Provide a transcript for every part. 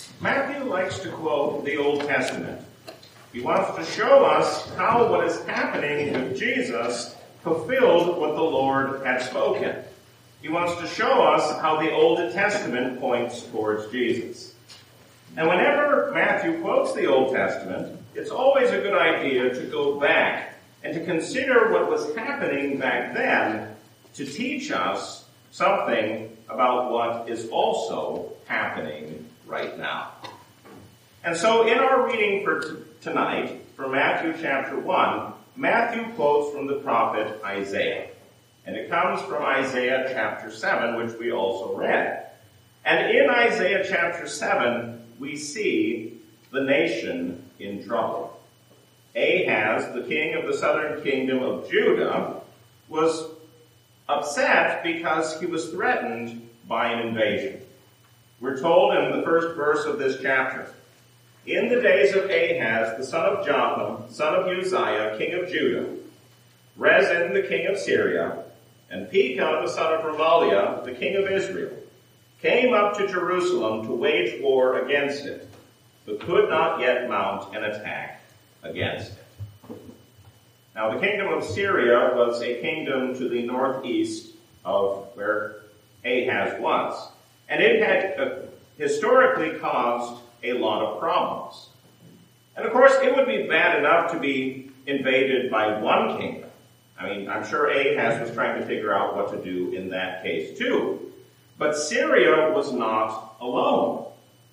Matthew likes to quote the Old Testament. He wants to show us how what is happening with Jesus fulfilled what the Lord had spoken. He wants to show us how the Old Testament points towards Jesus. And whenever Matthew quotes the Old Testament, it's always a good idea to go back and to consider what was happening back then to teach us something about what is also happening right now. And so in our reading for tonight, from Matthew chapter 1, Matthew quotes from the prophet Isaiah. And it comes from Isaiah chapter 7, which we also read. And in Isaiah chapter 7, we see the nation in trouble. Ahaz, the king of the southern kingdom of Judah, was upset because he was threatened by an invasion. We're told in the first verse of this chapter, "In the days of Ahaz, the son of Jotham, son of Uzziah, king of Judah, Rezin, the king of Syria, and Pekah, the son of Remaliah, the king of Israel, came up to Jerusalem to wage war against it, but could not yet mount an attack against it." Now, the kingdom of Syria was a kingdom to the northeast of where Ahaz was, and it had historically caused a lot of problems. And of course, it would be bad enough to be invaded by one kingdom. I mean, I'm sure Ahaz was trying to figure out what to do in that case too. But Syria was not alone.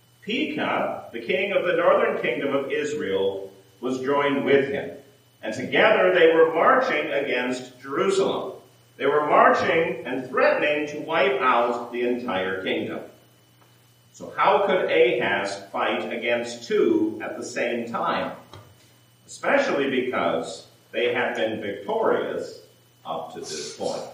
Pekah, the king of the northern kingdom of Israel, was joined with him. And together they were marching against Jerusalem. They were marching and threatening to wipe out the entire kingdom. So how could Ahaz fight against two at the same time? Especially because they had been victorious up to this point.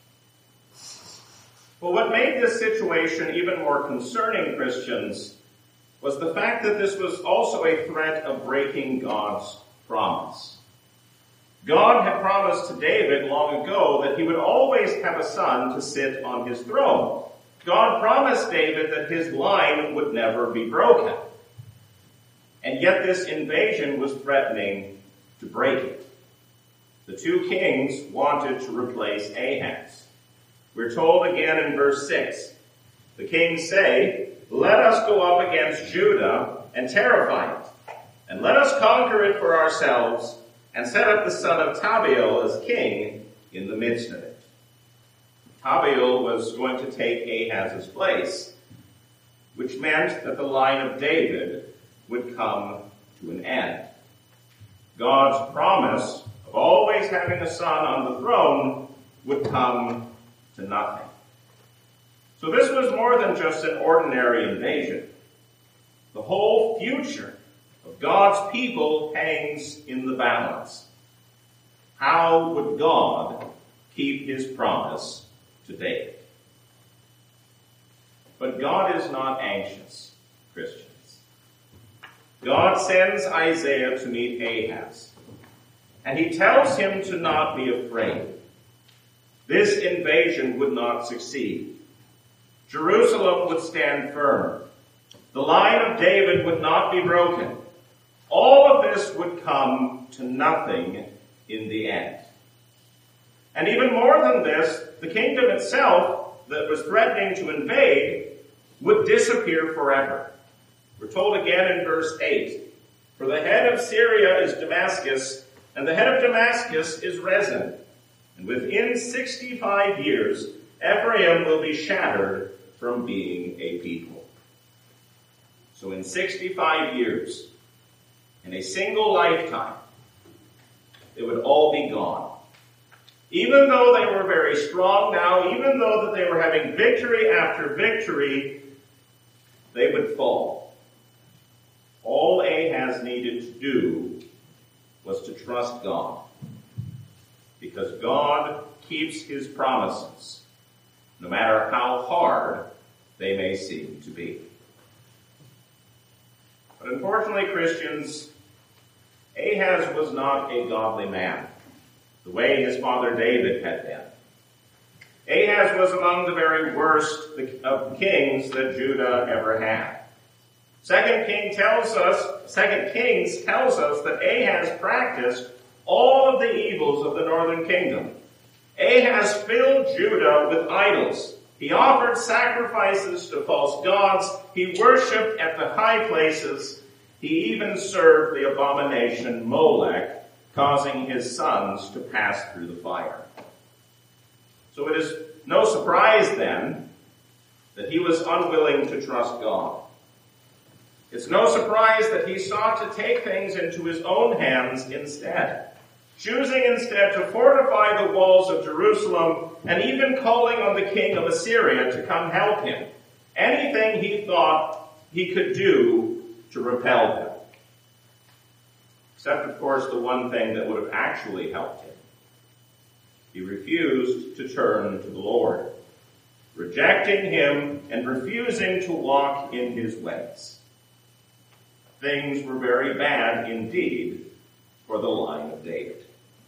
But what made this situation even more concerning Christians was the fact that this was also a threat of breaking God's promise. God had promised to David long ago that he would always have a son to sit on his throne. God promised David that his line would never be broken. And yet this invasion was threatening to break it. The two kings wanted to replace Ahaz. We're told again in verse 6, the kings say, "Let us go up against Judah and terrify it, and let us conquer it for ourselves, and set up the son of Tabiel as king in the midst of it." Tabiel was going to take Ahaz's place, which meant that the line of David would come to an end. God's promise of always having a son on the throne would come to nothing. So this was more than just an ordinary invasion. The whole future of God's people hangs in the balance. How would God keep his promise to David? But God is not anxious, Christians. God sends Isaiah to meet Ahaz, and he tells him to not be afraid. This invasion would not succeed. Jerusalem would stand firm. The line of David would not be broken. All of this would come to nothing in the end. And even more than this, the kingdom itself that was threatening to invade would disappear forever. We're told again in verse 8, "For the head of Syria is Damascus, and the head of Damascus is Rezin. And within 65 years, Ephraim will be shattered from being a people." So in 65 years, in a single lifetime, it would all be gone. Even though they were very strong now, even though that they were having victory after victory, they would fall. All Ahaz needed to do was to trust God, because God keeps his promises, no matter how hard they may seem to be. But unfortunately, Christians, Ahaz was not a godly man, the way his father David had been. Ahaz was among the very worst of kings that Judah ever had. Second Kings tells us that Ahaz practiced all of the evils of the northern kingdom. Ahaz filled Judah with idols. He offered sacrifices to false gods. He worshipped at the high places. He even served the abomination Molech, causing his sons to pass through the fire. So it is no surprise then that he was unwilling to trust God. It's no surprise that he sought to take things into his own hands instead, choosing instead to fortify the walls of Jerusalem and even calling on the king of Assyria to come help him. Anything he thought he could do to repel him. Except, of course, the one thing that would have actually helped him. He refused to turn to the Lord, rejecting him and refusing to walk in his ways. Things were very bad indeed for the line of David.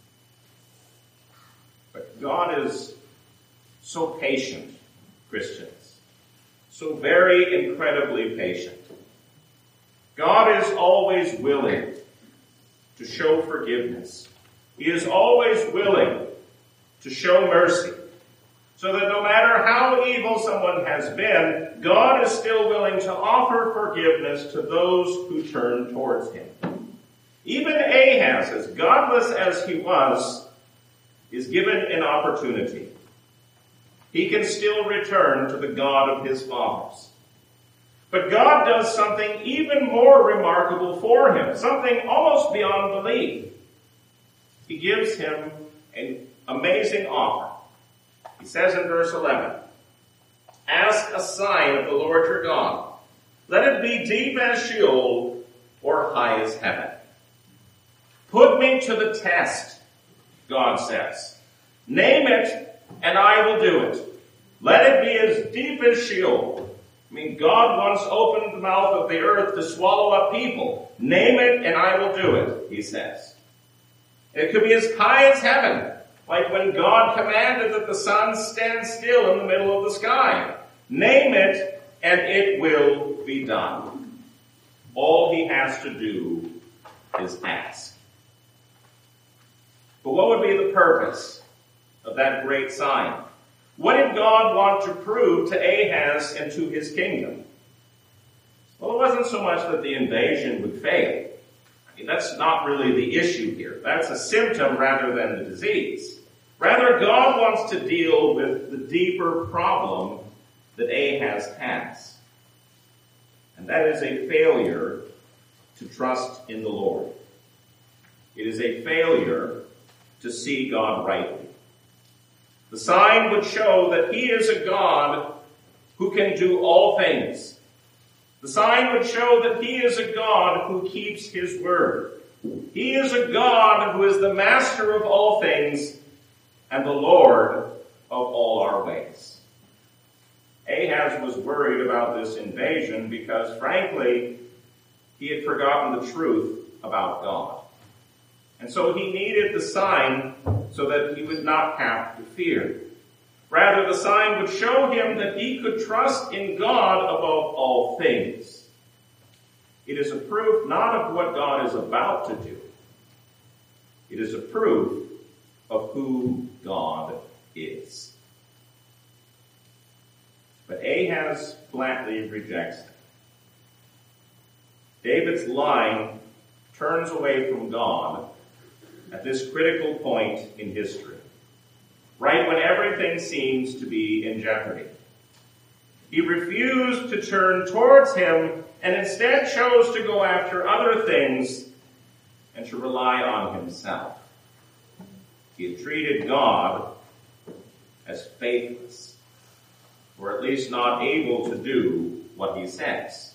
But God is so patient, Christians. So very incredibly patient. God is always willing to show forgiveness. He is always willing to show mercy. So that no matter how evil someone has been, God is still willing to offer forgiveness to those who turn towards him. Even Ahaz, as godless as he was, is given an opportunity. He can still return to the God of his fathers. But God does something even more remarkable for him, something almost beyond belief. He gives him an amazing offer. He says in verse 11, "Ask a sign of the Lord your God. Let it be deep as Sheol or high as heaven." Put me to the test, God says. Name it and I will do it. Let it be as deep as Sheol. I mean, God once opened the mouth of the earth to swallow up people. Name it and I will do it, he says. It could be as high as heaven. Like when God commanded that the sun stand still in the middle of the sky. Name it, and it will be done. All he has to do is ask. But what would be the purpose of that great sign? What did God want to prove to Ahaz and to his kingdom? Well, it wasn't so much that the invasion would fail. I mean, that's not really the issue here. That's a symptom rather than the disease. Rather, God wants to deal with the deeper problem that Ahaz has. And that is a failure to trust in the Lord. It is a failure to see God rightly. The sign would show that he is a God who can do all things. The sign would show that he is a God who keeps his word. He is a God who is the master of all things and the Lord of all our ways. Ahaz was worried about this invasion because, frankly, he had forgotten the truth about God. And so he needed the sign so that he would not have to fear. Rather, the sign would show him that he could trust in God above all things. It is a proof not of what God is about to do. It is a proof of who God is. But Ahaz flatly rejects it. David's line turns away from God at this critical point in history, right when everything seems to be in jeopardy. He refused to turn towards him and instead chose to go after other things and to rely on himself. He had treated God as faithless, or at least not able to do what he says.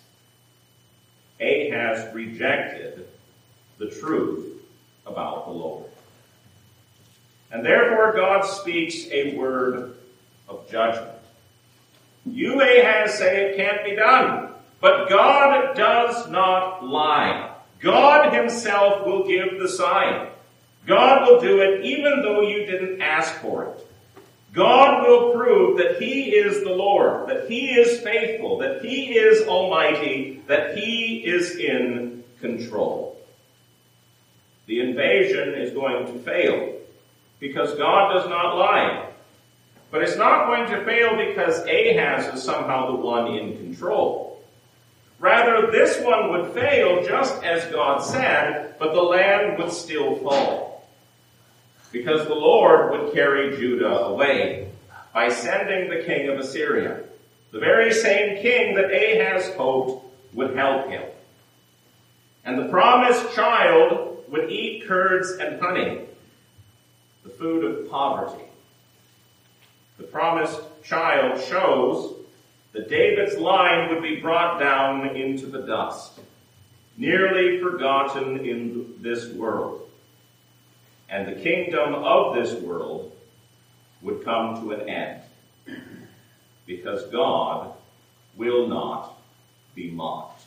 Ahaz rejected the truth about the Lord. And therefore God speaks a word of judgment. You, Ahaz, say it can't be done, but God does not lie. God himself will give the sign. God will do it even though you didn't ask for it. God will prove that he is the Lord, that he is faithful, that he is almighty, that he is in control. The invasion is going to fail because God does not lie. But it's not going to fail because Ahaz is somehow the one in control. Rather, this one would fail just as God said, but the land would still fall. Because the Lord would carry Judah away by sending the king of Assyria, the very same king that Ahaz hoped would help him. And the promised child would eat curds and honey, the food of poverty. The promised child shows that David's line would be brought down into the dust, nearly forgotten in this world. And the kingdom of this world would come to an end, because God will not be mocked.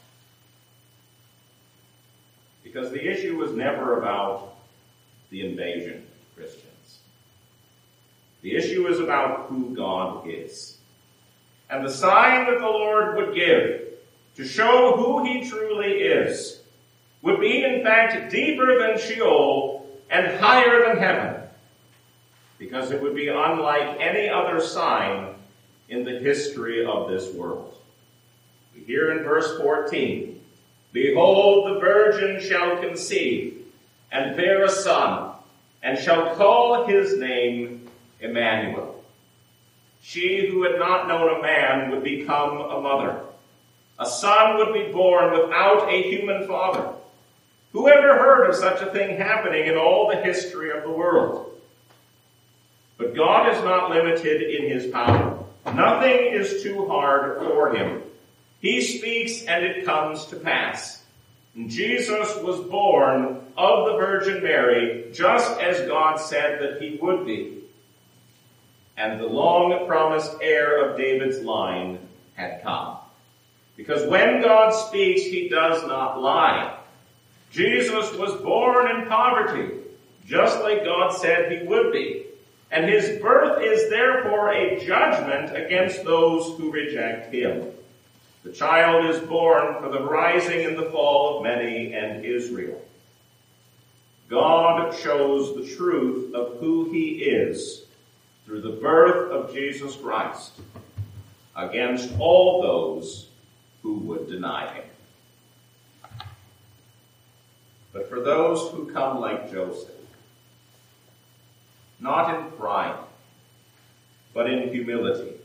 Because the issue was never about the invasion, Christians. The issue is about who God is. And the sign that the Lord would give to show who he truly is would be, in fact, deeper than Sheol and higher than heaven, because it would be unlike any other sign in the history of this world. We hear in verse 14, "Behold, the virgin shall conceive and bear a son, and shall call his name Emmanuel." She who had not known a man would become a mother. A son would be born without a human father. Who ever heard of such a thing happening in all the history of the world? But God is not limited in his power. Nothing is too hard for him. He speaks and it comes to pass. And Jesus was born of the Virgin Mary, just as God said that he would be. And the long-promised heir of David's line had come. Because when God speaks, he does not lie. Jesus was born in poverty, just like God said he would be. And his birth is therefore a judgment against those who reject him. The child is born for the rising and the fall of many and Israel. God shows the truth of who he is through the birth of Jesus Christ against all those who would deny him. But for those who come like Joseph, not in pride, but in humility,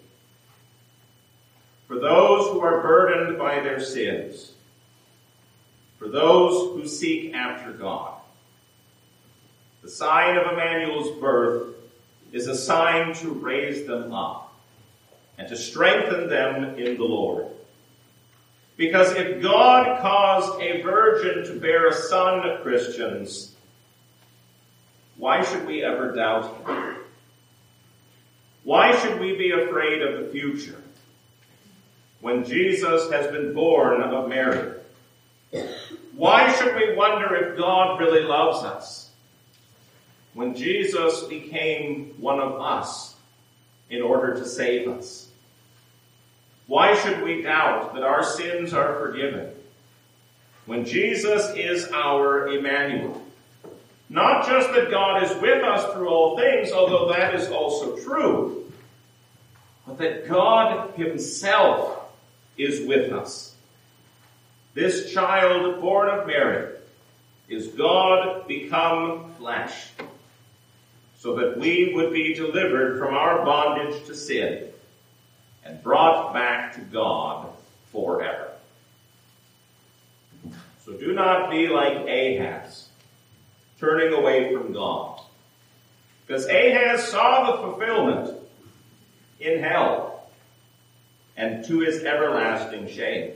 for those who are burdened by their sins, for those who seek after God, the sign of Emmanuel's birth is a sign to raise them up and to strengthen them in the Lord. Because if God caused a virgin to bear a son, Christians, why should we ever doubt him? Why should we be afraid of the future when Jesus has been born of Mary? Why should we wonder if God really loves us when Jesus became one of us in order to save us? Why should we doubt that our sins are forgiven when Jesus is our Emmanuel? Not just that God is with us through all things, although that is also true, but that God himself is with us. This child born of Mary is God become flesh, so that we would be delivered from our bondage to sin and brought back to God forever. So do not be like Ahaz, turning away from God. Because Ahaz saw the fulfillment in hell and to his everlasting shame.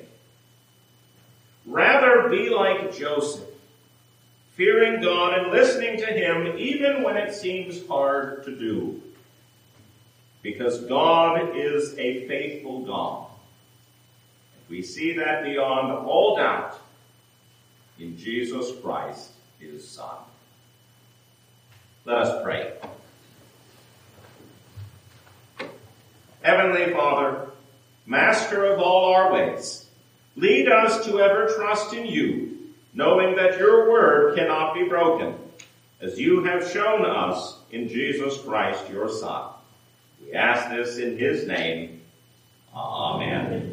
Rather be like Joseph, fearing God and listening to him even when it seems hard to do. Because God is a faithful God. We see that beyond all doubt in Jesus Christ, his Son. Let us pray. Heavenly Father, Master of all our ways, lead us to ever trust in you, knowing that your word cannot be broken, as you have shown us in Jesus Christ, your Son. We ask this in his name. Amen.